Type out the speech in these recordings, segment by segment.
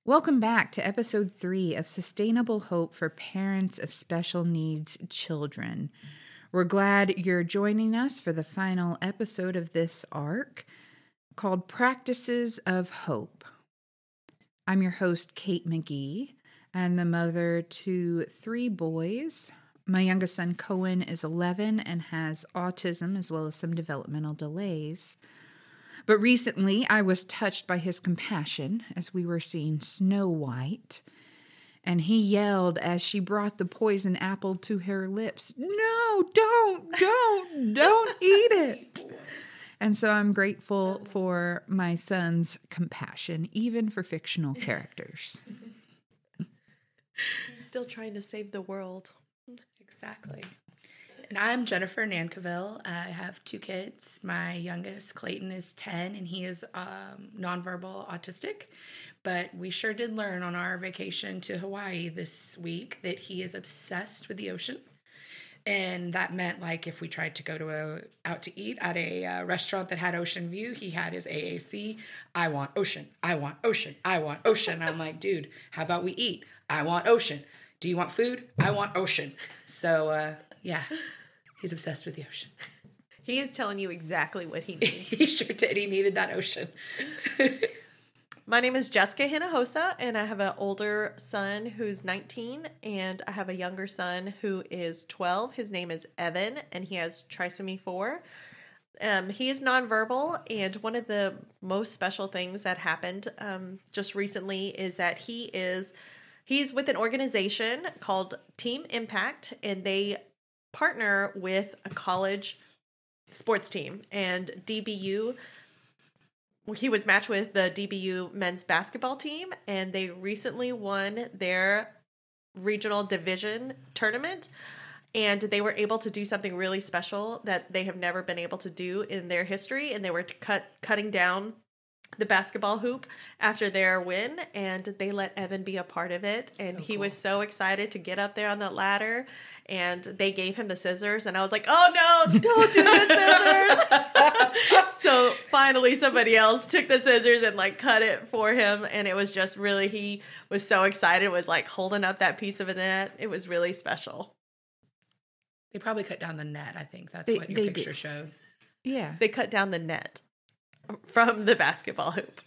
Welcome back to episode 3 of Sustainable Hope for Parents of Special Needs Children. We're glad you're joining us for the final episode of this arc called Practices of Hope. I'm your host, Kate McGee, and the mother to 3 boys. My youngest son, Cohen, is 11 and has autism as well as some developmental delays. But recently, I was touched by his compassion as we were seeing Snow White, and he yelled as she brought the poison apple to her lips, "No, don't eat it." And so I'm grateful for my son's compassion, even for fictional characters. He's still trying to save the world. Exactly. And I'm Jennifer Nankiville. I have 2 kids. My youngest, Clayton, is 10, and he is nonverbal autistic. But we sure did learn on our vacation to Hawaii this week that he is obsessed with the ocean. And that meant, like, if we tried to go out to eat at a restaurant that had ocean view, he had his AAC. I want ocean. I want ocean. I want ocean. I'm like, dude, how about we eat? I want ocean. Do you want food? I want ocean. So, yeah. He's obsessed with the ocean. He is telling you exactly what he needs. He sure did. He needed that ocean. My name is Jessica Hinojosa, and I have an older son who's 19, and I have a younger son who is 12. His name is Evan, and he has trisomy 4. He is nonverbal, and one of the most special things that happened just recently is that he's with an organization called Team Impact, and they partner with a college sports team, and DBU, he was matched with the DBU men's basketball team, and they recently won their regional division tournament, and they were able to do something really special that they have never been able to do in their history, and they were cutting down the basketball hoop after their win, and they let Evan be a part of it, and he was so excited to get up there on that ladder, and they gave him the scissors, and I was like, oh no, don't do the scissors. So finally somebody else took the scissors and like cut it for him, and it was just really, he was so excited, was like holding up that piece of a net. It was really special. They probably cut down the net, I think. That's what your picture showed. Yeah. They cut down the net from the basketball hoop.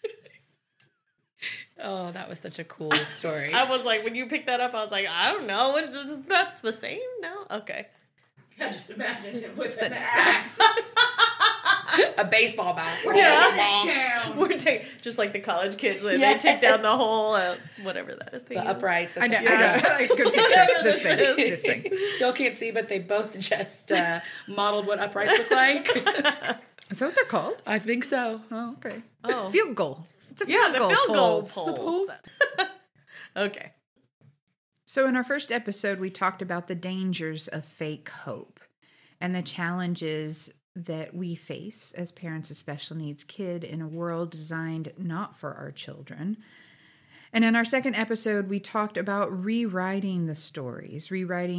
Oh, that was such a cool story. I was like, when you picked that up, I was like, I don't know. That's the same? No? Okay. I just imagined him with an axe. A baseball bat. Down. We're just like the college kids. They take down the whole, whatever that thing The is. uprights. I know. I could picture this thing. Y'all can't see, but they both just modeled what uprights look like. Is that what they're called? I think so. Oh, okay. Oh. Field goal. It's a Yeah, the field goal poles. poles. Okay. So in our first episode, we talked about the dangers of fake hope and the challenges that we face as parents of special needs kids in a world designed not for our children. And in our second episode, we talked about rewriting the stories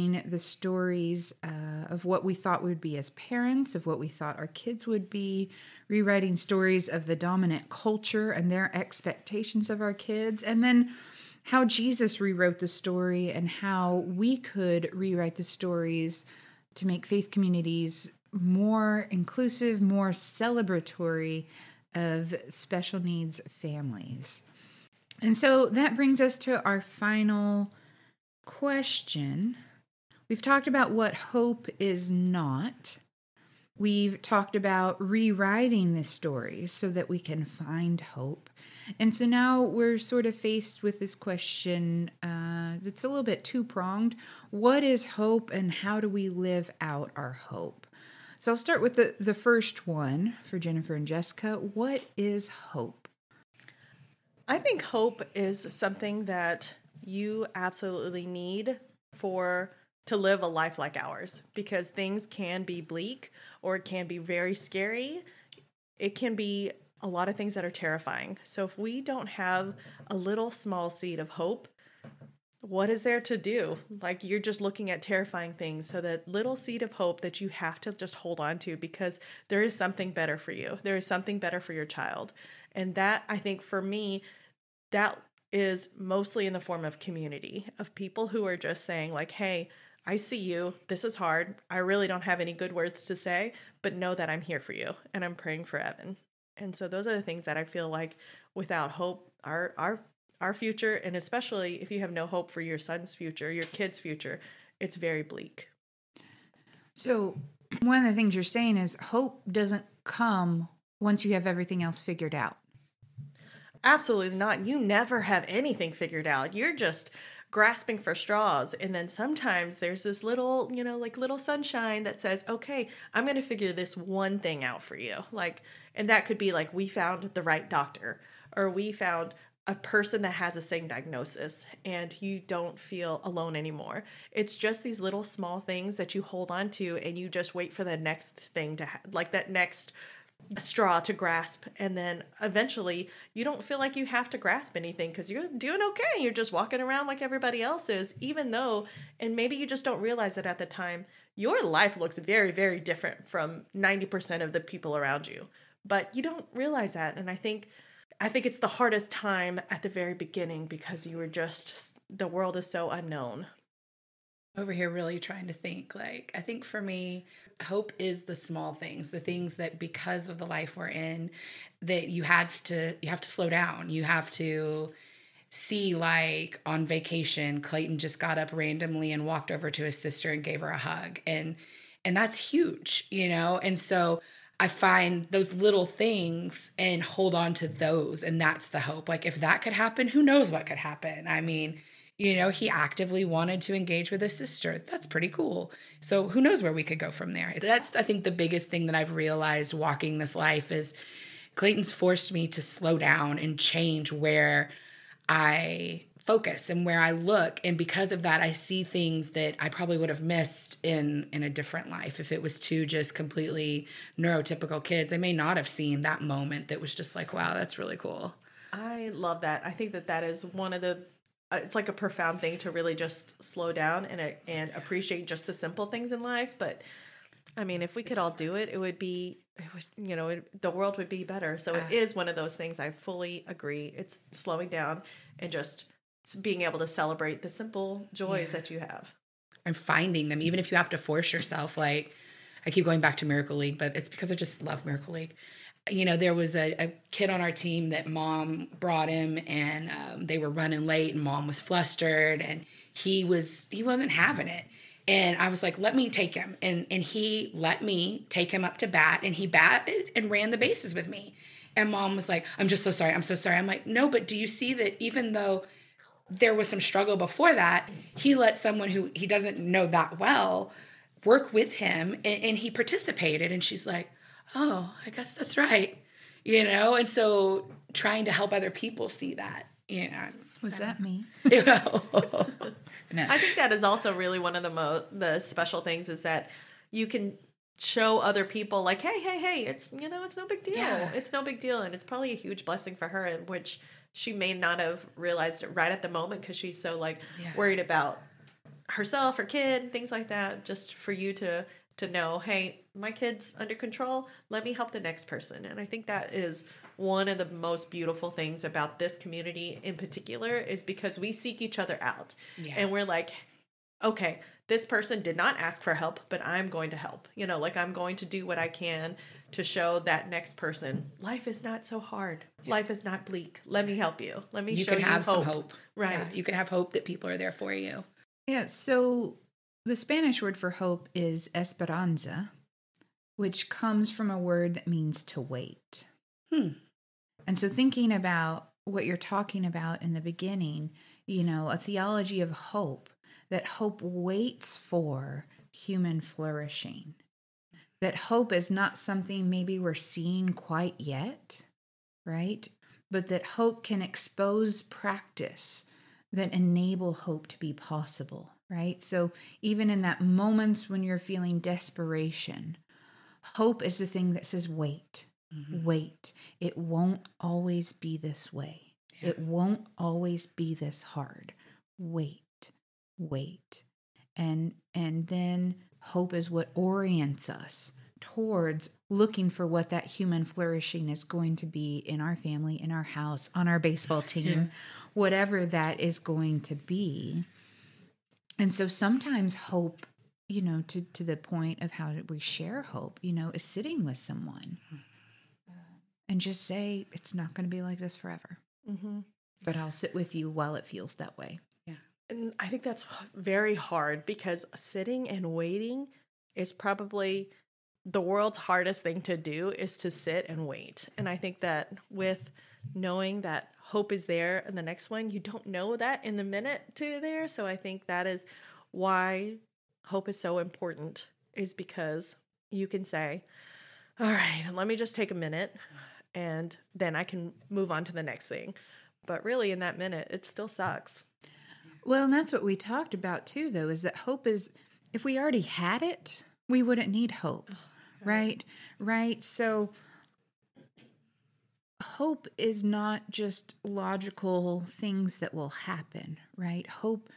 of what we thought we would be as parents, of what we thought our kids would be, rewriting stories of the dominant culture and their expectations of our kids, and then how Jesus rewrote the story and how we could rewrite the stories to make faith communities more inclusive, more celebratory of special needs families. And so that brings us to our final question. We've talked about what hope is not. We've talked about rewriting the stories so that we can find hope. And so now we're sort of faced with this question. It's a little bit two-pronged. What is hope, and how do we live out our hope? So I'll start with the first one for Jennifer and Jessica. What is hope? I think hope is something that you absolutely need to live a life like ours, because things can be bleak or it can be very scary. It can be a lot of things that are terrifying. So if we don't have a little small seed of hope, what is there to do? Like, you're just looking at terrifying things. So that little seed of hope that you have to just hold on to, because there is something better for you. There is something better for your child. And that, I think for me, that is mostly in the form of community, of people who are just saying like, hey, I see you. This is hard. I really don't have any good words to say, but know that I'm here for you and I'm praying for Evan. And so those are the things that I feel like without hope, our future, and especially if you have no hope for your son's future, your kid's future, it's very bleak. So one of the things you're saying is hope doesn't come once you have everything else figured out. Absolutely not. You never have anything figured out. You're just grasping for straws. And then sometimes there's this little, like little sunshine that says, okay, I'm going to figure this one thing out for you. Like, and that could be like, we found the right doctor, or we found a person that has the same diagnosis and you don't feel alone anymore. It's just these little small things that you hold on to and you just wait for the next thing to like that next straw to grasp. And then eventually you don't feel like you have to grasp anything because you're doing okay. You're just walking around like everybody else is, even though, and maybe you just don't realize it at the time, your life looks very, very different from 90% of the people around you, but you don't realize that. And I think it's the hardest time at the very beginning because you were just, the world is so unknown. Over here really trying to think, like, I think for me, hope is the small things, the things that because of the life we're in, that you have to slow down. You have to see, like on vacation, Clayton just got up randomly and walked over to his sister and gave her a hug. And that's huge, And so I find those little things and hold on to those. And that's the hope. Like if that could happen, who knows what could happen? I mean, he actively wanted to engage with his sister. That's pretty cool. So who knows where we could go from there? That's, I think, the biggest thing that I've realized walking this life is Clayton's forced me to slow down and change where I focus and where I look. And because of that, I see things that I probably would have missed in a different life. If it was two just completely neurotypical kids, I may not have seen that moment that was just like, wow, that's really cool. I love that. I think that is one of the, it's like a profound thing to really just slow down and appreciate just the simple things in life. But I mean, if we could all do it, the world would be better. So it is one of those things. I fully agree. It's slowing down and just being able to celebrate the simple joys that you have. And finding them, even if you have to force yourself. Like, I keep going back to Miracle League, but it's because I just love Miracle League. There was a kid on our team that mom brought him, and they were running late, and mom was flustered, and he wasn't having it. And I was like, let me take him. And he let me take him up to bat, and he batted and ran the bases with me. And mom was like, I'm just so sorry. I'm so sorry. I'm like, no, but do you see that even though there was some struggle before that, he let someone who he doesn't know that well work with him, and he participated. And she's like, oh, I guess that's right. And so trying to help other people see that, Was that me? No. I think that is also really one of the special things is that you can show other people like, hey, it's, it's no big deal. Yeah. It's no big deal. And it's probably a huge blessing for her, in which she may not have realized it right at the moment because she's so worried about herself, her kid, things like that. Just for you to know, hey, my kid's under control. Let me help the next person. And I think that is one of the most beautiful things about this community in particular is because we seek each other out. Yeah. And we're like, okay, this person did not ask for help, but I'm going to help. I'm going to do what I can to show that next person, life is not so hard. Yeah. Life is not bleak. Let me help you. Let me show you hope. You can have some hope. Right. Yeah, you can have hope that people are there for you. Yeah, so the Spanish word for hope is esperanza, which comes from a word that means to wait. And so thinking about what you're talking about in the beginning, a theology of hope, that hope waits for human flourishing, that hope is not something maybe we're seeing quite yet, right? But that hope can expose practice that enable hope to be possible, right? So even in that moments when you're feeling desperation, hope is the thing that says, wait, wait. It won't always be this way. Yeah. It won't always be this hard. Wait. And then hope is what orients us towards looking for what that human flourishing is going to be in our family, in our house, on our baseball team, whatever that is going to be. And so sometimes hope, to the point of how we share hope, is sitting with someone and just say, it's not going to be like this forever. Mm-hmm. But I'll sit with you while it feels that way. Yeah. And I think that's very hard because sitting and waiting is probably the world's hardest thing to do, is to sit and wait. And I think that with knowing that hope is there and the next one, you don't know that in the minute to there. So I think that is why hope is so important, is because you can say, all right, let me just take a minute and then I can move on to the next thing. But really in that minute, it still sucks. Well, and that's what we talked about too, though, is that hope is, if we already had it, we wouldn't need hope. Right? So hope is not just logical things that will happen, right? Hope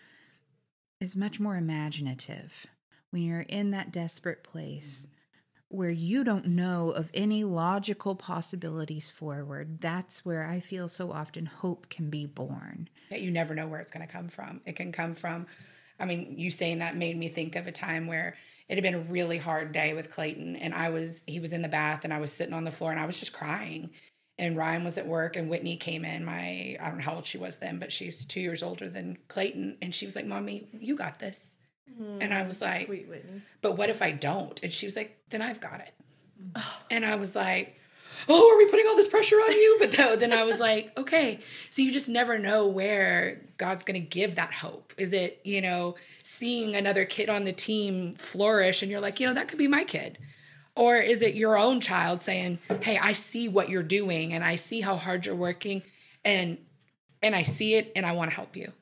is much more imaginative. When you're in that desperate place where you don't know of any logical possibilities forward, that's where I feel so often hope can be born. That you never know where it's going to come from. It can come from, you saying that made me think of a time where it had been a really hard day with Clayton, and he was in the bath, and I was sitting on the floor, and I was just crying. And Ryan was at work, and Whitney came in. I don't know how old she was then, but she's 2 years older than Clayton. And she was like, Mommy, you got this. And I was like, sweet Whitney. But what if I don't? And she was like, then I've got it. And I was like, oh, are we putting all this pressure on you? But then I was like, okay. So you just never know where God's going to give that hope. Is it, seeing another kid on the team flourish and you're like, that could be my kid? Or is it your own child saying, hey, I see what you're doing and I see how hard you're working and I see it and I want to help you,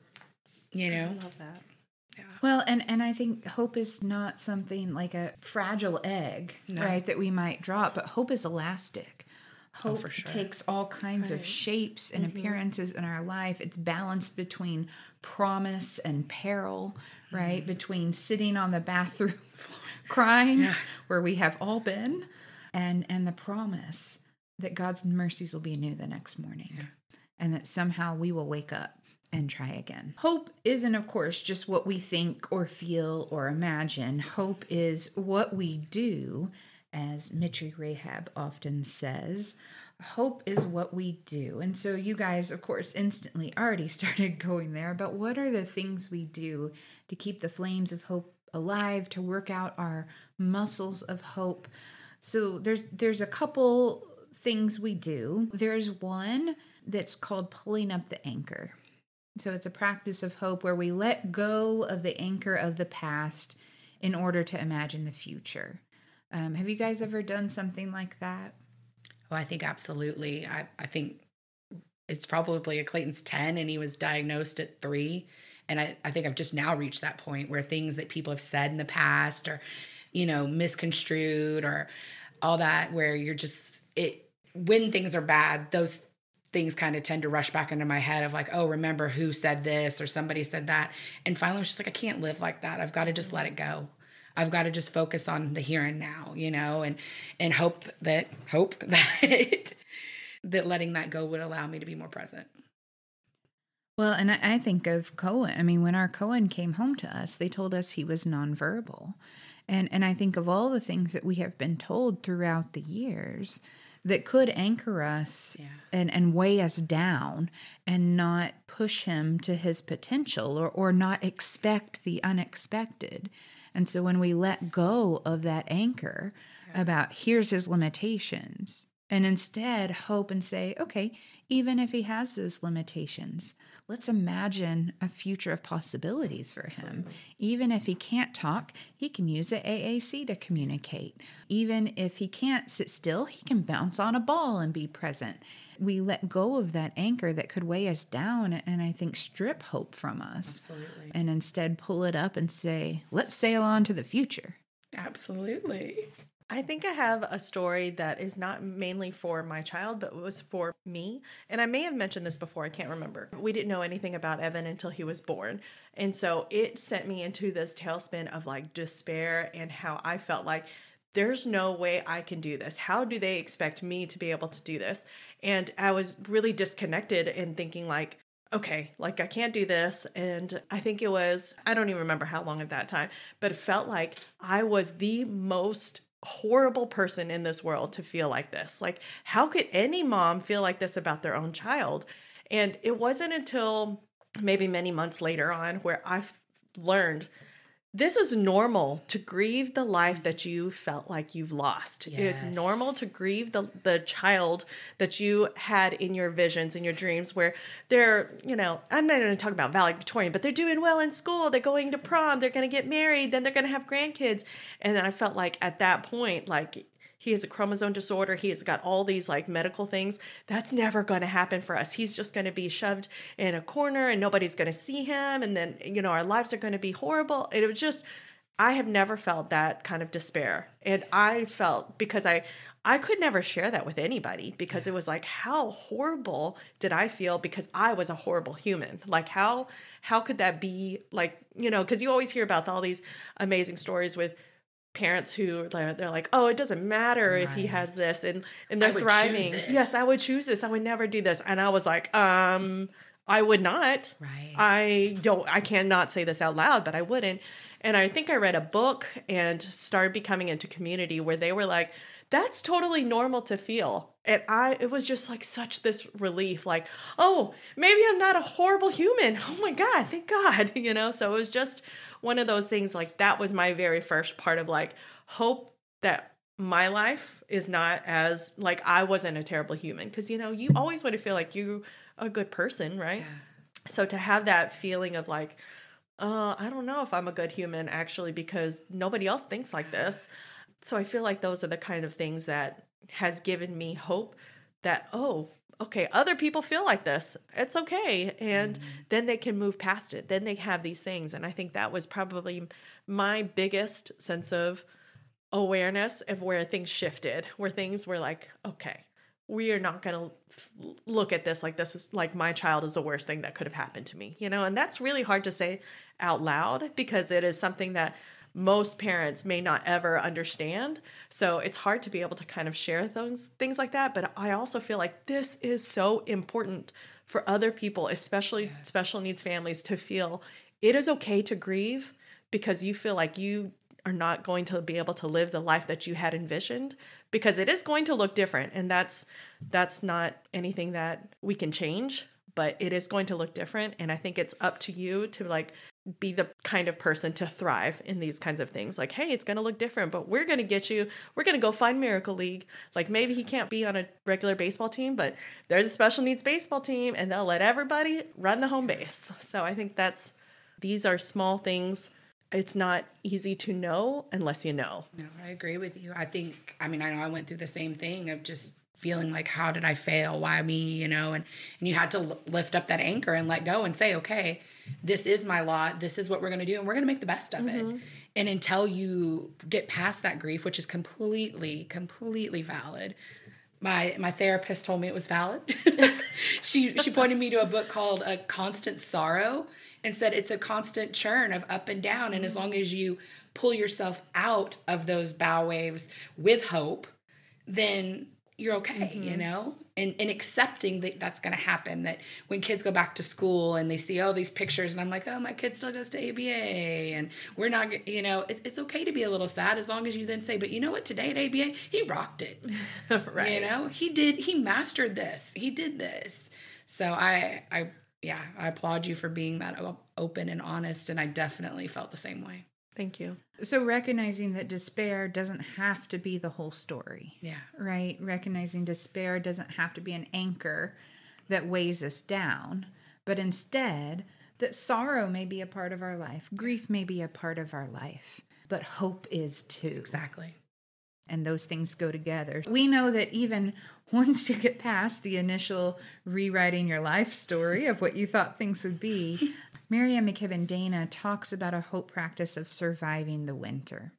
I love that. Yeah. Well, and I think hope is not something like a fragile egg, right, that we might drop, but hope is elastic. Hope for sure. takes all kinds of shapes and appearances in our life. It's balanced between promise and peril, right? Between sitting on the bathroom crying, where we have all been, and the promise that God's mercies will be new the next morning, and that somehow we will wake up and try again. Hope isn't, of course, just what we think or feel or imagine. Hope is what we do. As Mitri Rahab often says, hope is what we do. And so you guys, of course, instantly already started going there. But what are the things we do to keep the flames of hope alive, to work out our muscles of hope? So there's a couple things we do. There's one that's called pulling up the anchor. So it's a practice of hope where we let go of the anchor of the past in order to imagine the future. Have you guys ever done something like that? Oh, I think absolutely. I think it's probably Clayton's 10 and he was diagnosed at 3. And I think I've just now reached that point where things that people have said in the past or, misconstrued or all that, where you're just, when things are bad, those things kind of tend to rush back into my head of like, oh, remember who said this or somebody said that. And finally I was just like, I can't live like that. I've got to just let it go. I've got to just focus on the here and now, and hope that that letting that go would allow me to be more present. Well, and I think of Cohen. I mean, when our Cohen came home to us, they told us he was nonverbal. And I think of all the things that we have been told throughout the years that could anchor us and weigh us down and not push him to his potential or not expect the unexpected. And so when we let go of that anchor about here's his limitations and instead hope and say, okay, even if he has those limitations, let's imagine a future of possibilities for him. Even if he can't talk, he can use an AAC to communicate. Even if he can't sit still, he can bounce on a ball and be present. We let go of that anchor that could weigh us down and I think strip hope from us. Absolutely. And instead pull it up and say, let's sail on to the future. Absolutely. I think I have a story that is not mainly for my child, but was for me. And I may have mentioned this before. I can't remember. We didn't know anything about Evan until he was born. And so it sent me into this tailspin of like despair and how I felt like there's no way I can do this. How do they expect me to be able to do this? And I was really disconnected and thinking like, okay, like I can't do this. And I think it was, I don't even remember how long at that time, but it felt like I was the most horrible person in this world to feel like this. Like, how could any mom feel like this about their own child? And it wasn't until maybe many months later on where I learned this is normal to grieve the life that you felt like you've lost. Yes. It's normal to grieve the child that you had in your visions and your dreams where they're, you know, I'm not going to talk about valedictorian, but they're doing well in school. They're going to prom. They're going to get married. Then they're going to have grandkids. And then I felt like at that point, like, he has a chromosome disorder. He has got all these like medical things. That's never going to happen for us. He's just going to be shoved in a corner and nobody's going to see him. And then, you know, our lives are going to be horrible. And it was just, I have never felt that kind of despair. And I felt, because I could never share that with anybody, because it was like, how horrible did I feel because I was a horrible human? Like, how could that be? Like, you know, because you always hear about all these amazing stories with parents who they're like, oh, it doesn't matter if he has this and they're thriving. Yes, I would choose this. I would never do this. And I was like, I would not. Right. I cannot say this out loud, but I wouldn't. And I think I read a book and started becoming into community where they were like, that's totally normal to feel. And it was just like such this relief, like, oh, maybe I'm not a horrible human. Oh my God, thank God, you know? So it was just one of those things, like that was my very first part of like hope that my life is not as like I wasn't a terrible human. Because, you know, you always want to feel like you're a good person, right? Yeah. So to have that feeling of like, I don't know if I'm a good human actually, because nobody else thinks like this. So I feel like those are the kind of things that has given me hope that, oh, okay, other people feel like this. It's okay. And then they can move past it. Then they have these things. And I think that was probably my biggest sense of awareness of where things shifted, where things were like, okay, we are not going to look at this like this is like my child is the worst thing that could have happened to me, you know? And that's really hard to say out loud because it is something that most parents may not ever understand. So it's hard to be able to kind of share those things like that. But I also feel like this is so important for other people, especially special needs families, to feel it is okay to grieve because you feel like you are not going to be able to live the life that you had envisioned, because it is going to look different. And that's not anything that we can change, but it is going to look different. And I think it's up to you to like be the kind of person to thrive in these kinds of things. Like, hey, it's going to look different, but we're going to get you, we're going to go find Miracle League. Like maybe he can't be on a regular baseball team, but there's a special needs baseball team and they'll let everybody run the home base. So I think these are small things. It's not easy to know unless you know. No, I agree with you. I know I went through the same thing of just feeling like, how did I fail? Why me? You know, and you had to lift up that anchor and let go and say, okay, this is my lot. This is what we're going to do. And we're going to make the best of it. And until you get past that grief, which is completely, completely valid. My therapist told me it was valid. She pointed me to a book called A Constant Sorrow and said it's a constant churn of up and down. And as long as you pull yourself out of those bow waves with hope, then you're okay, you know? And accepting that that's going to happen, that when kids go back to school and they see all these pictures and I'm like, oh, my kid still goes to ABA and we're not, you know, it's okay to be a little sad as long as you then say, but you know what, today at ABA, he rocked it. Right. You know, he mastered this. He did this. So I applaud you for being that open and honest. And I definitely felt the same way. Thank you. So recognizing that despair doesn't have to be the whole story. Yeah. Right? Recognizing despair doesn't have to be an anchor that weighs us down, but instead that sorrow may be a part of our life. Grief may be a part of our life, but hope is too. Exactly. And those things go together. We know that even once you get past the initial rewriting your life story of what you thought things would be, Mary Ann McKibben Dana talks about a hope practice of surviving the winter.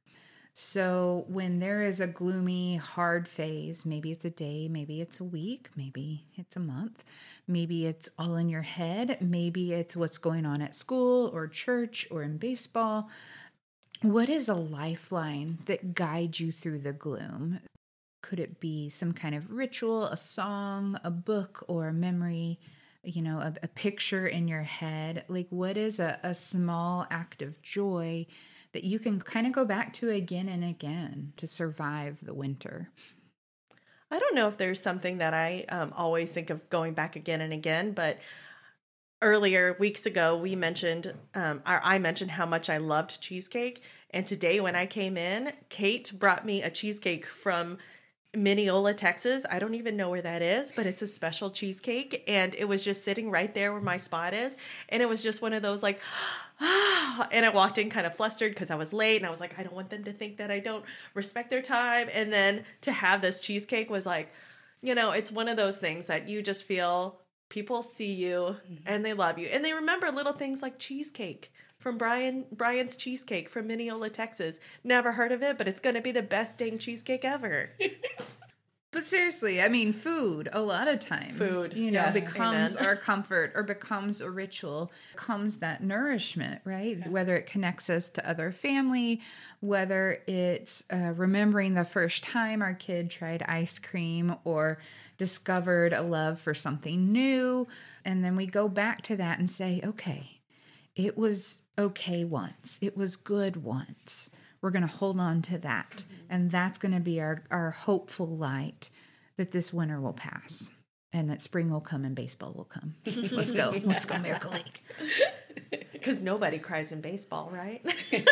So when there is a gloomy, hard phase, maybe it's a day, maybe it's a week, maybe it's a month, maybe it's all in your head, maybe it's what's going on at school or church or in baseball. What is a lifeline that guides you through the gloom? Could it be some kind of ritual, a song, a book, or a memory? a picture in your head. Like, what is a small act of joy that you can kind of go back to again and again to survive the winter? I don't know if there's something that I always think of going back again and again, but earlier weeks ago we mentioned I mentioned how much I loved cheesecake, and today when I came in, Kate brought me a cheesecake from Mineola, Texas. I don't even know where that is, but it's a special cheesecake, and it was just sitting right there where my spot is, and it was just one of those like and I walked in kind of flustered because I was late, and I was like, I don't want them to think that I don't respect their time. And then to have this cheesecake was like, it's one of those things that you just feel people see you and they love you, and they remember little things like cheesecake from Brian's Cheesecake from Mineola, Texas. Never heard of it, but it's going to be the best dang cheesecake ever. But seriously, I mean, food, a lot of times, yes, becomes amen. our comfort or becomes a ritual, becomes that nourishment, right? Yeah. Whether it connects us to other family, whether it's remembering the first time our kid tried ice cream or discovered a love for something new. And then we go back to that and say, okay, it was okay once. It was good once. We're going to hold on to that. And that's going to be our hopeful light that this winter will pass and that spring will come and baseball will come. Let's go. Let's go, Miracle League. Because nobody cries in baseball, right?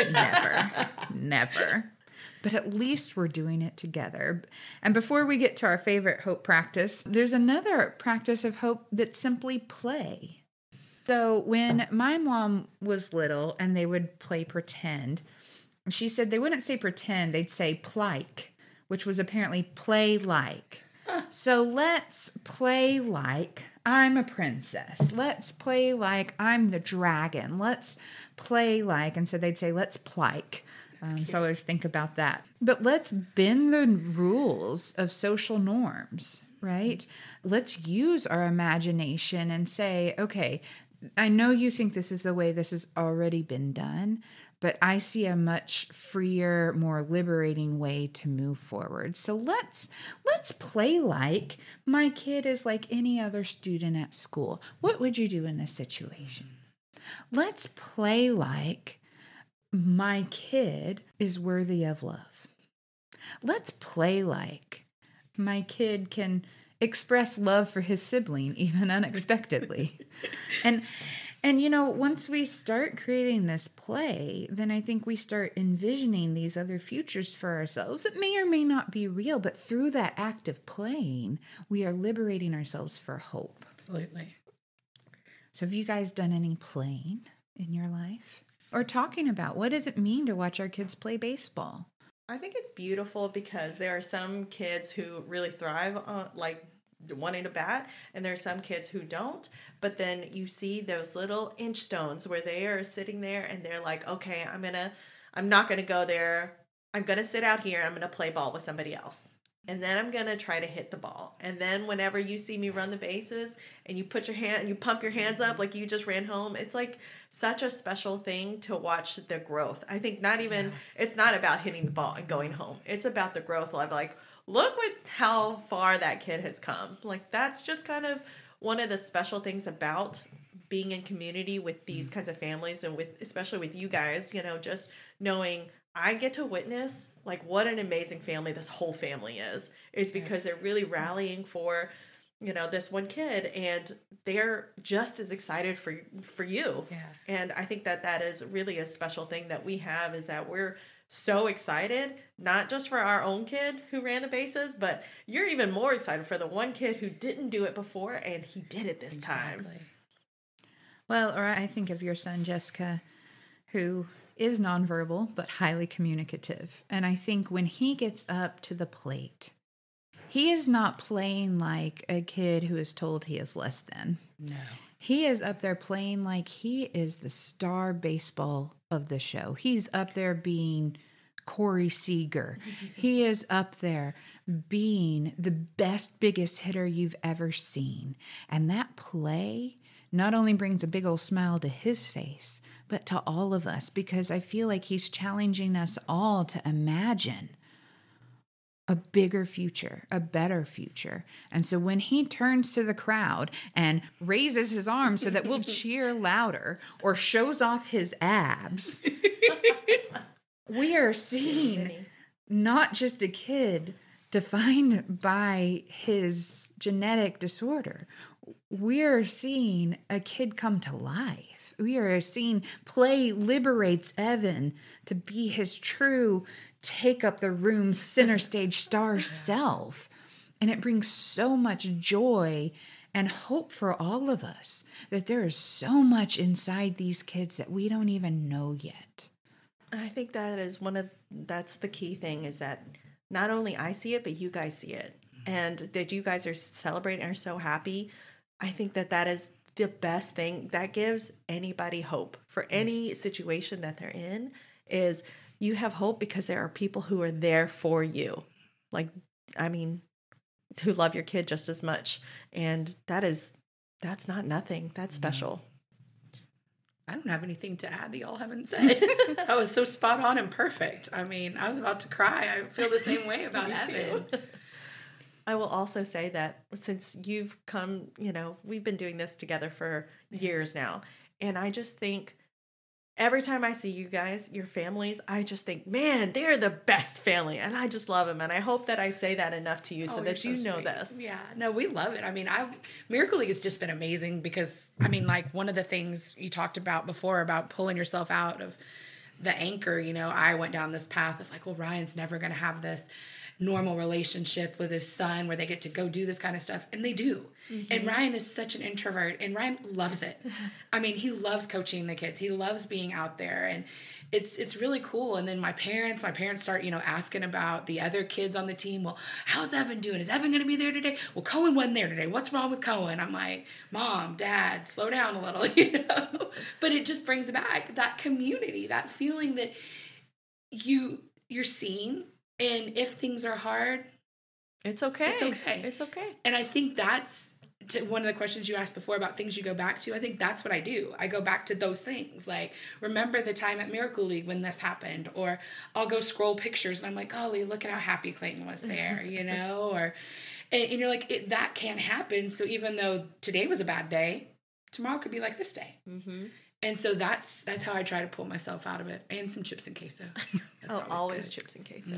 Never. But at least we're doing it together. And before we get to our favorite hope practice, there's another practice of hope that's simply play. So when my mom was little and they would play pretend, she said they wouldn't say pretend, they'd say plike, which was apparently play like. So let's play like I'm a princess. Let's play like I'm the dragon. Let's play like, and so they'd say let's plike. So I always think about that. But let's bend the rules of social norms, right? Let's use our imagination and say, okay, I know you think this is the way this has already been done, but I see a much freer, more liberating way to move forward. So let's play like my kid is like any other student at school. What would you do in this situation? Let's play like my kid is worthy of love. Let's play like my kid can express love for his sibling, even unexpectedly. And once we start creating this play, then I think we start envisioning these other futures for ourselves that may or may not be real, but through that act of playing, we are liberating ourselves for hope. Absolutely. So have you guys done any playing in your life? Or talking about what does it mean to watch our kids play baseball? I think it's beautiful because there are some kids who really thrive on wanting to bat, and there are some kids who don't. But then you see those little inch stones where they are sitting there and they're like, okay, I'm not gonna go there. I'm gonna sit out here. I'm gonna play ball with somebody else. And then I'm gonna try to hit the ball. And then whenever you see me run the bases and you pump your hands up like you just ran home, it's like such a special thing to watch the growth. I think it's not about hitting the ball and going home. It's about the growth. I'm like, look how far that kid has come. Like, that's just kind of one of the special things about being in community with these kinds of families, and especially with you guys, just knowing I get to witness like what an amazing family this whole family is because they're really rallying for, this one kid, and they're just as excited for you. Yeah. And I think that is really a special thing that we have, is that we're so excited, not just for our own kid who ran the bases, but you're even more excited for the one kid who didn't do it before and he did it this time. Well, or I think of your son, Jessica, who is nonverbal but highly communicative. And I think when he gets up to the plate, he is not playing like a kid who is told he is less than. No. He is up there playing like he is the star baseball of the show. He's up there being Corey Seager. He is up there being the best, biggest hitter you've ever seen. And that play not only brings a big old smile to his face, but to all of us, because I feel like he's challenging us all to imagine a bigger future, a better future. And so when he turns to the crowd and raises his arm so that we'll cheer louder, or shows off his abs, we are seeing not just a kid defined by his genetic disorder. We are seeing a kid come to life. We are seeing play liberates Evan to be his true take up the room center stage star self. And it brings so much joy and hope for all of us that there is so much inside these kids that we don't even know yet. I think that is that's the key thing, is that not only I see it, but you guys see it. And that you guys are celebrating and are so happy. I think that is the best thing that gives anybody hope for any situation that they're in, is you have hope because there are people who are there for you. Like, I mean, who love your kid just as much. And that's not nothing. That's special. I don't have anything to add that y'all haven't said. That was so spot on and perfect. I mean, I was about to cry. I feel the same way about Evan. I will also say that since you've come, we've been doing this together for years now. And I just think every time I see you guys, your families, I just think, man, they're the best family. And I just love them. And I hope that I say that enough to you so that you know this. Yeah, no, we love it. I mean, Miracle League has just been amazing because, I mean, like one of the things you talked about before about pulling yourself out of the anchor, I went down this path of like, well, Ryan's never going to have this normal relationship with his son where they get to go do this kind of stuff, and they do. Mm-hmm. And Ryan is such an introvert, and Ryan loves it. I mean, he loves coaching the kids. He loves being out there, and it's really cool. And then my parents start, asking about the other kids on the team. Well, how's Evan doing? Is Evan going to be there today? Well, Cohen wasn't there today. What's wrong with Cohen? I'm like, Mom, Dad, slow down a little, But it just brings back that community, that feeling that you're seen. And if things are hard, it's okay. It's okay. It's okay. And I think that's one of the questions you asked before about things you go back to. I think that's what I do. I go back to those things. Like, remember the time at Miracle League when this happened? Or I'll go scroll pictures and I'm like, golly, look at how happy Clayton was there, Or, and you're like, that can happen. So even though today was a bad day, tomorrow could be like this day. Mm-hmm. And so that's how I try to pull myself out of it. And some chips and queso. That's always chips and queso.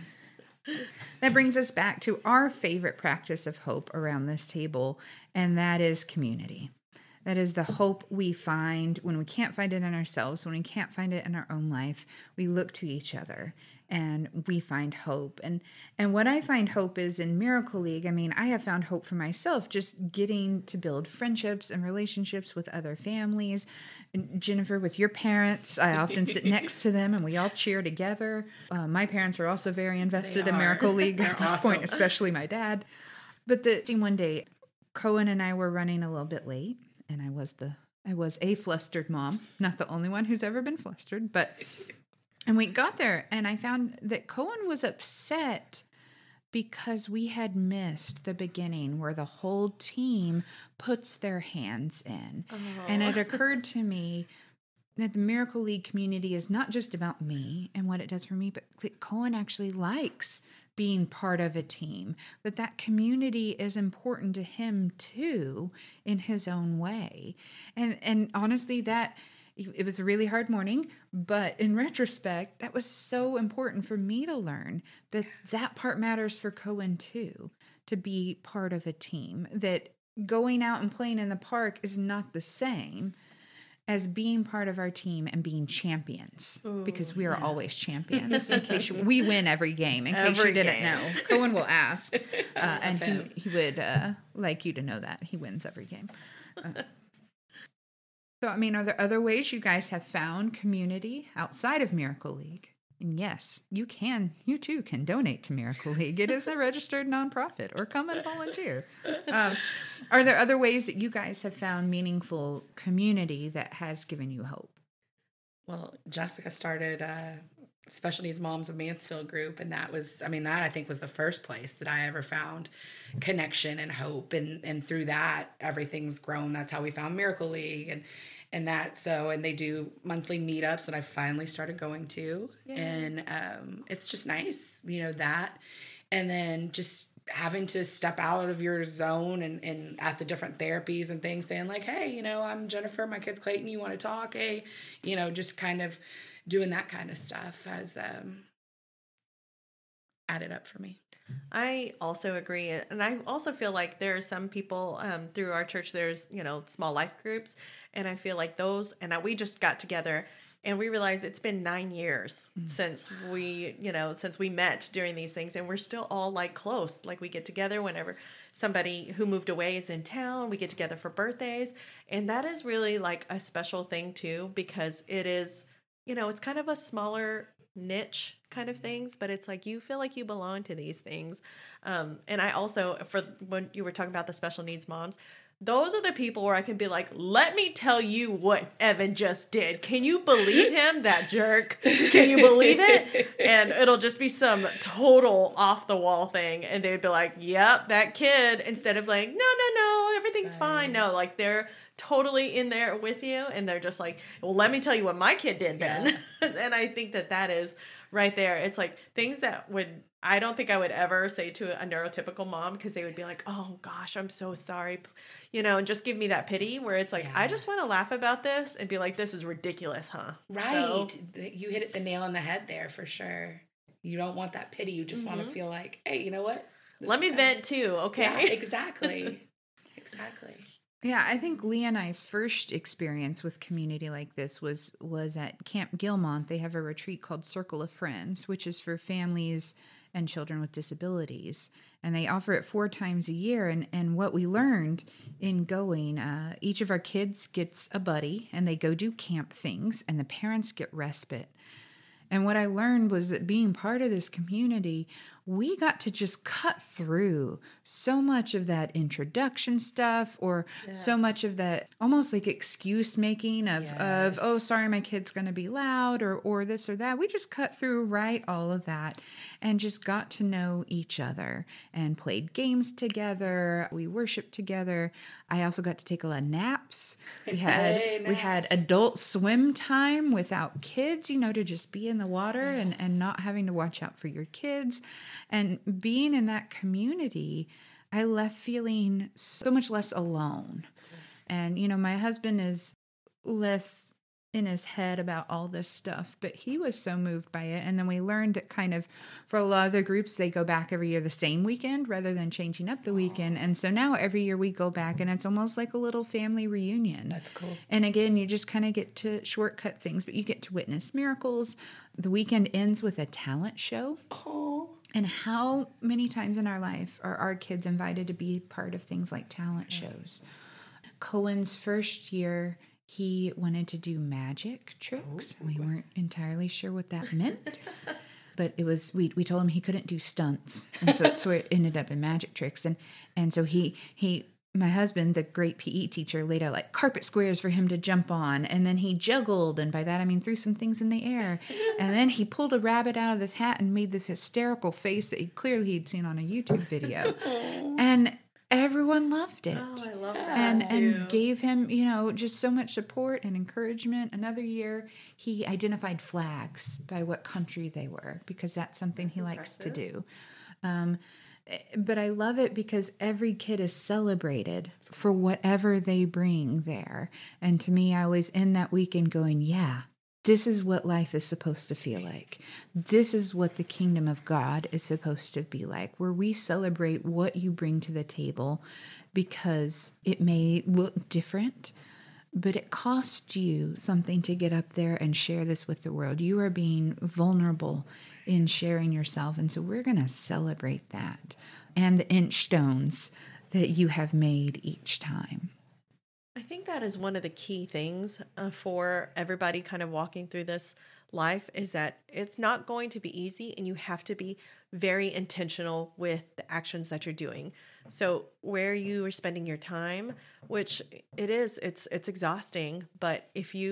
That brings us back to our favorite practice of hope around this table, and that is community. That is the hope we find when we can't find it in ourselves, when we can't find it in our own life. We look to each other and we find hope. And what I find hope is in Miracle League, I mean, I have found hope for myself just getting to build friendships and relationships with other families. Jennifer, with your parents, I often sit next to them and we all cheer together. My parents are also very invested in Miracle League at this point, especially my dad. But one day, Cohen and I were running a little bit late, and I was a flustered mom, not the only one who's ever been flustered, and we got there, and I found that Cohen was upset because we had missed the beginning where the whole team puts their hands in. Oh. And it occurred to me that the Miracle League community is not just about me and what it does for me, but that Cohen actually likes being part of a team, that community is important to him too in his own way. And honestly, it was a really hard morning, but in retrospect, that was so important for me to learn that part matters for Cohen too, to be part of a team, that going out and playing in the park is not the same as being part of our team and being champions. Ooh, because we are always champions. In case we win every game. In case you didn't know, Cohen will ask, and he would like you to know that he wins every game. So, I mean, are there other ways you guys have found community outside of Miracle League? And yes, you too can donate to Miracle League. It is a registered nonprofit, or come and volunteer. Are there other ways that you guys have found meaningful community that has given you hope? Well, Jessica started Special Needs Moms of Mansfield group, and that I think was the first place that I ever found connection and hope, and through that everything's grown. That's how we found Miracle League, and they do monthly meetups that I finally started going to. Yay. And it's just nice, that. and then just having to step out of your zone and at the different therapies and things saying like, hey, I'm Jennifer, my kid's Clayton, you want to talk? Hey, just kind of doing that kind of stuff has added up for me. I also agree. And I also feel like there are some people through our church, there's, small life groups. And I feel like those, and we just got together and we realized it's been 9 years since we met during these things. And we're still all like close. Like we get together whenever somebody who moved away is in town. We get together for birthdays. And that is really like a special thing too, because it is, it's kind of a smaller niche kind of things, but it's like you feel like you belong to these things. And I also, for when you were talking about the special needs moms, those are the people where I can be like, let me tell you what Evan just did. Can you believe him? That jerk. Can you believe it? And it'll just be some total off the wall thing. And they'd be like, yep, that kid. Instead of like, no, everything's fine. No, like they're totally in there with you. And they're just like, well, let me tell you what my kid did then. Yeah. And I think that is right there. It's like things that I don't think I would ever say to a neurotypical mom, because they would be like, oh gosh, I'm so sorry, and just give me that pity, where it's like, I just want to laugh about this and be like, this is ridiculous, huh? Right. So, you hit the nail on the head there for sure. You don't want that pity. You just want to feel like, hey, you know what? Let me vent too, okay? Yeah, exactly. Exactly. Yeah, I think Leah and I's first experience with community like this was at Camp Gilmont. They have a retreat called Circle of Friends, which is for families and children with disabilities. And they offer it 4 times a year. And what we learned in going, each of our kids gets a buddy, and they go do camp things, and the parents get respite. And what I learned was that being part of this community, we got to just cut through so much of that introduction stuff, or so much of that almost like excuse making of, oh, sorry, my kid's going to be loud or this or that. We just cut through all of that and just got to know each other and played games together. We worshiped together. I also got to take a lot of naps. We had adult swim time without kids, to just be in the water and not having to watch out for your kids. And being in that community, I left feeling so much less alone. And, my husband is less in his head about all this stuff, but he was so moved by it. And then we learned that kind of for a lot of the groups, they go back every year the same weekend rather than changing up the weekend. And so now every year we go back, and it's almost like a little family reunion. That's cool. And again, you just kind of get to shortcut things, but you get to witness miracles. The weekend ends with a talent show. Oh. And how many times in our life are our kids invited to be part of things like talent shows? Cohen's first year, he wanted to do magic tricks. We weren't entirely sure what that meant. But it was, we told him he couldn't do stunts. And so it ended up in magic tricks. And so he my husband, the great PE teacher, laid out like carpet squares for him to jump on. And then he juggled. And by that, I mean, threw some things in the air. And then he pulled a rabbit out of his hat and made this hysterical face that he'd seen on a YouTube video. And everyone loved it. Oh, I love that. And gave him, just so much support and encouragement. Another year, he identified flags by what country they were, because that's something he likes to do. But I love it because every kid is celebrated for whatever they bring there. And to me, I was in that weekend going, yeah, this is what life is supposed to feel like. This is what the kingdom of God is supposed to be like, where we celebrate what you bring to the table, because it may look different, but it costs you something to get up there and share this with the world. You are being vulnerable in sharing yourself. And so we're going to celebrate that and the inch stones that you have made each time. I think that is one of the key things for everybody kind of walking through this life, is that it's not going to be easy, and you have to be very intentional with the actions that you're doing. So where you are spending your time, which it's exhausting, but if you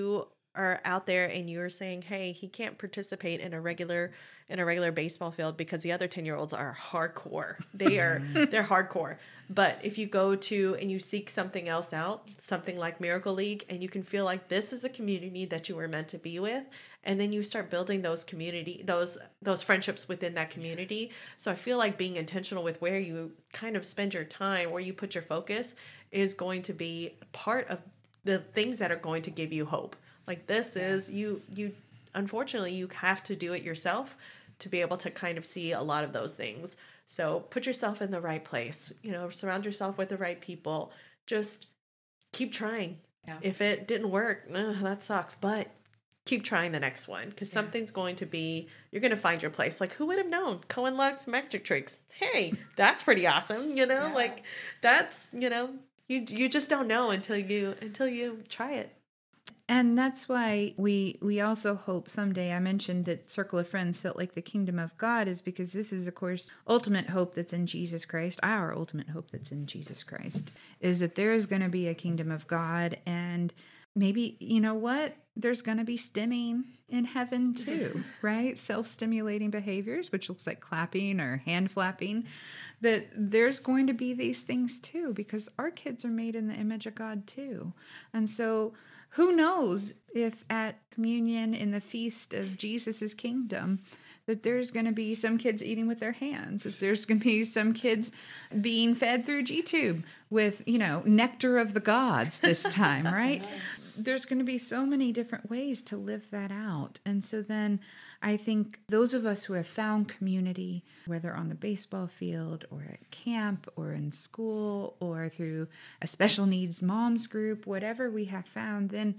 are out there and you're saying, hey, he can't participate in a regular baseball field because the other 10-year-olds are hardcore. They're hardcore. But if you go to and you seek something else out, something like Miracle League, and you can feel like this is the community that you were meant to be with, and then you start building those friendships within that community. So I feel like being intentional with where you kind of spend your time, where you put your focus, is going to be part of the things that are going to give you hope. Like this is you unfortunately you have to do it yourself to be able to kind of see a lot of those things. So put yourself in the right place, surround yourself with the right people. Just keep trying. Yeah. If it didn't work, that sucks, but keep trying the next one, because something's going to be, you're going to find your place. Like, who would have known? Cohen Lux Magic Tricks. Hey, that's pretty awesome. Like that's, you just don't know until you try it. And that's why we also hope someday, I mentioned that Circle of Friends felt like the kingdom of God, is because this is, of course, ultimate hope that's in Jesus Christ. Our ultimate hope that's in Jesus Christ is that there is going to be a kingdom of God. And maybe, there's going to be stimming in heaven too, right? Self-stimulating behaviors, which looks like clapping or hand flapping, that there's going to be these things too, because our kids are made in the image of God too. And so who knows if at communion in the feast of Jesus's kingdom that there's going to be some kids eating with their hands, that there's going to be some kids being fed through G-tube with, nectar of the gods this time, right? There's going to be so many different ways to live that out. And so then I think those of us who have found community, whether on the baseball field or at camp or in school or through a special needs moms group, whatever we have found, then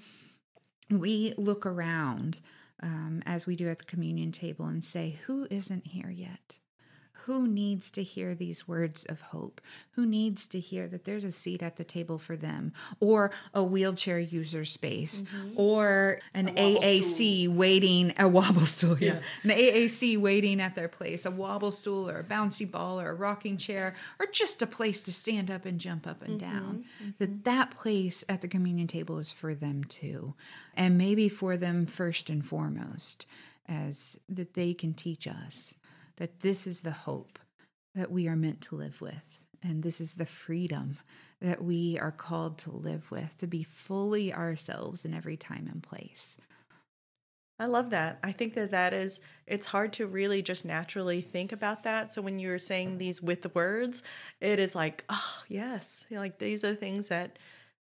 we look around as we do at the communion table and say, who isn't here yet? Who needs to hear these words of hope? Who needs to hear that there's a seat at the table for them, or a wheelchair user space, or an AAC waiting, a wobble stool, an AAC waiting at their place, a wobble stool or a bouncy ball or a rocking chair, or just a place to stand up and jump up and down. That place at the communion table is for them too, and maybe for them first and foremost, as that they can teach us that this is the hope that we are meant to live with. And this is the freedom that we are called to live with, to be fully ourselves in every time and place. I love that. I think that is, it's hard to really just naturally think about that. So when you're saying these with the words, it is like, oh, yes. Like these are things that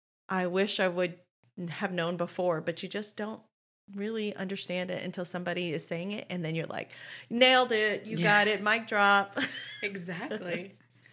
I wish I would have known before, but you just don't really understand it until somebody is saying it, and then you're like, nailed it, you got it, mic drop. Exactly.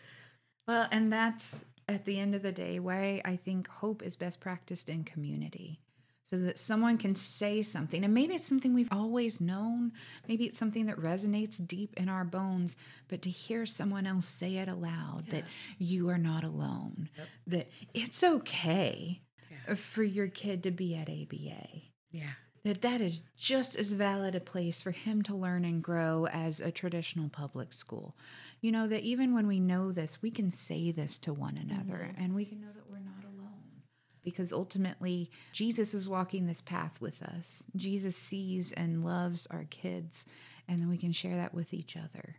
Well, and that's at the end of the day why I think hope is best practiced in community, so that someone can say something, and maybe it's something we've always known, maybe it's something that resonates deep in our bones, but to hear someone else say it aloud, that you are not alone, that it's okay for your kid to be at ABA. Yeah. That is just as valid a place for him to learn and grow as a traditional public school. That even when we know this, we can say this to one another, and we can know that we're not alone. Because ultimately, Jesus is walking this path with us. Jesus sees and loves our kids, and then we can share that with each other.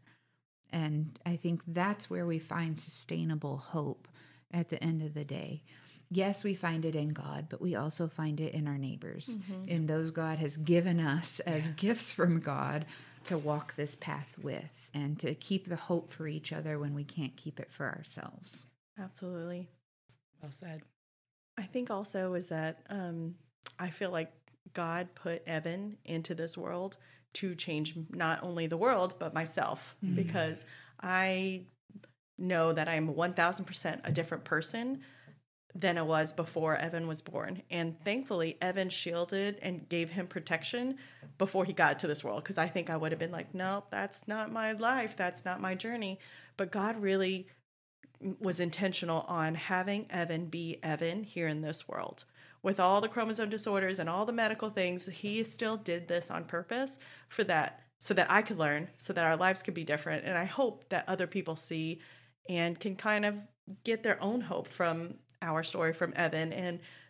And I think that's where we find sustainable hope at the end of the day. Yes, we find it in God, but we also find it in our neighbors, in those God has given us as gifts from God to walk this path with, and to keep the hope for each other when we can't keep it for ourselves. Absolutely. Well said. I think also is that I feel like God put Evan into this world to change not only the world, but myself, because I know that I'm 1,000% a different person than I was before Evan was born. And thankfully, Evan shielded and gave him protection before he got to this world, because I think I would have been like, no, that's not my life. That's not my journey. But God really was intentional on having Evan be Evan here in this world. With all the chromosome disorders and all the medical things, he still did this on purpose for that, so that I could learn, so that our lives could be different. And I hope that other people see and can kind of get their own hope from our story, from Evan, and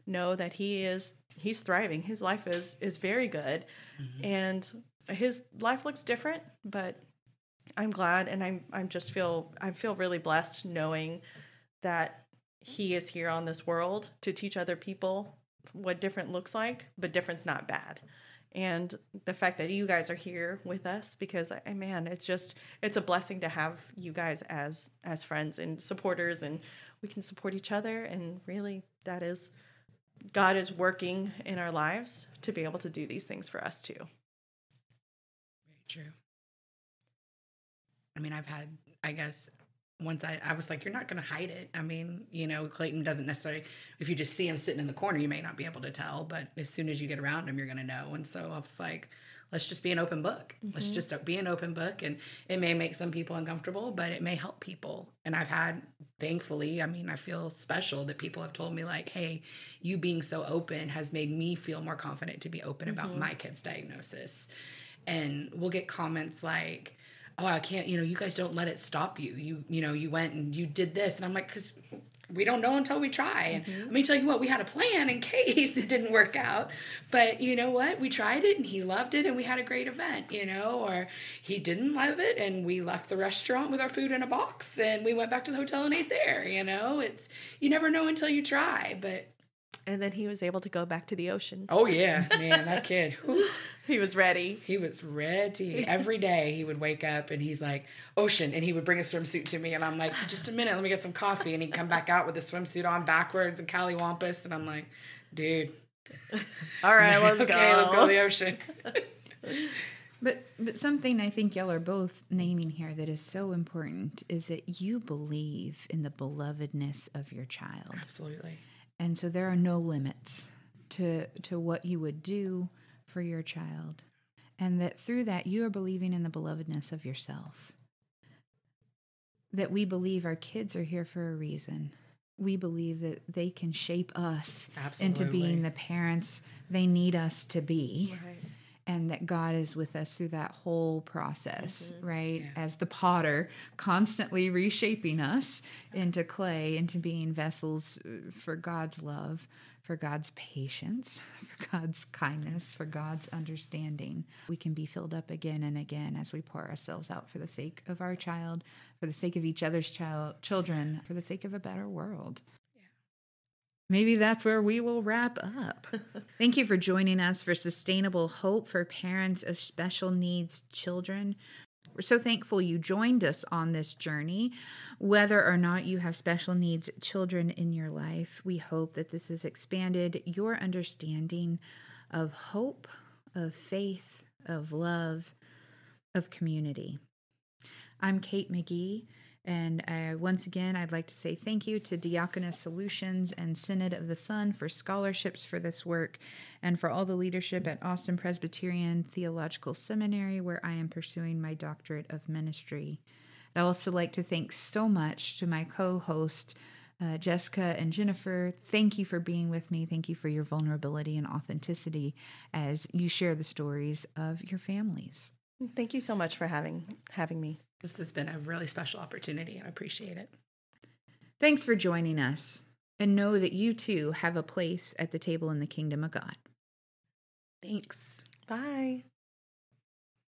know that he's thriving. His life is very good, and his life looks different, but I'm glad, and I feel really blessed knowing that he is here on this world to teach other people what different looks like, but different's not bad. And the fact that you guys are here with us, because man, it's a blessing to have you guys as friends and supporters, and we can support each other. And really, that is, God is working in our lives to be able to do these things for us too. Very true. I mean, I've had, I guess, once I was like, you're not going to hide it. I mean, you know, Clayton doesn't necessarily, if you just see him sitting in the corner, you may not be able to tell, but as soon as you get around him, you're going to know. And so I was like, let's just be an open book. Let's just be an open book. And it may make some people uncomfortable, but it may help people. And I've had, thankfully, I mean, I feel special that people have told me like, hey, you being so open has made me feel more confident to be open about my kid's diagnosis. And we'll get comments like, oh, I can't, you know, you guys don't let it stop you. You know, you went and you did this. And I'm like, because we don't know until we try. And let me tell you what, we had a plan in case it didn't work out. But you know what? We tried it and he loved it and we had a great event, you know, or he didn't love it and we left the restaurant with our food in a box and we went back to the hotel and ate there, you know. It's, you never know until you try, but. And then he was able to go back to the ocean. Oh, yeah, man, that kid. Whew. He was ready. He was ready. Every day he would wake up and he's like, ocean. And he would bring a swimsuit to me. And I'm like, just a minute, let me get some coffee. And he'd come back out with a swimsuit on backwards and callywumpus. And I'm like, dude. All right, let's go. Okay, let's go to the ocean. But something I think y'all are both naming here that is so important is that you believe in the belovedness of your child. Absolutely. And so there are no limits to what you would do for your child. And that through that, you are believing in the belovedness of yourself. That we believe our kids are here for a reason. We believe that they can shape us into being the parents they need us to be. Right. And that God is with us through that whole process, right? Yeah. As the potter, constantly reshaping us into clay, into being vessels for God's love, for God's patience, for God's kindness, for God's understanding. We can be filled up again and again as we pour ourselves out for the sake of our child, for the sake of each other's children, for the sake of a better world. Maybe that's where we will wrap up. Thank you for joining us for Sustainable Hope for Parents of Special Needs Children. We're so thankful you joined us on this journey. Whether or not you have special needs children in your life, we hope that this has expanded your understanding of hope, of faith, of love, of community. I'm Kate McGee. And once again, I'd like to say thank you to Diakonus Solutions and Synod of the Sun for scholarships for this work and for all the leadership at Austin Presbyterian Theological Seminary, where I am pursuing my doctorate of ministry. I'd also like to thank so much to my co-host, Jessica and Jennifer. Thank you for being with me. Thank you for your vulnerability and authenticity as you share the stories of your families. Thank you so much for having me. This has been a really special opportunity. I appreciate it. Thanks for joining us. And know that you too have a place at the table in the kingdom of God. Thanks. Bye.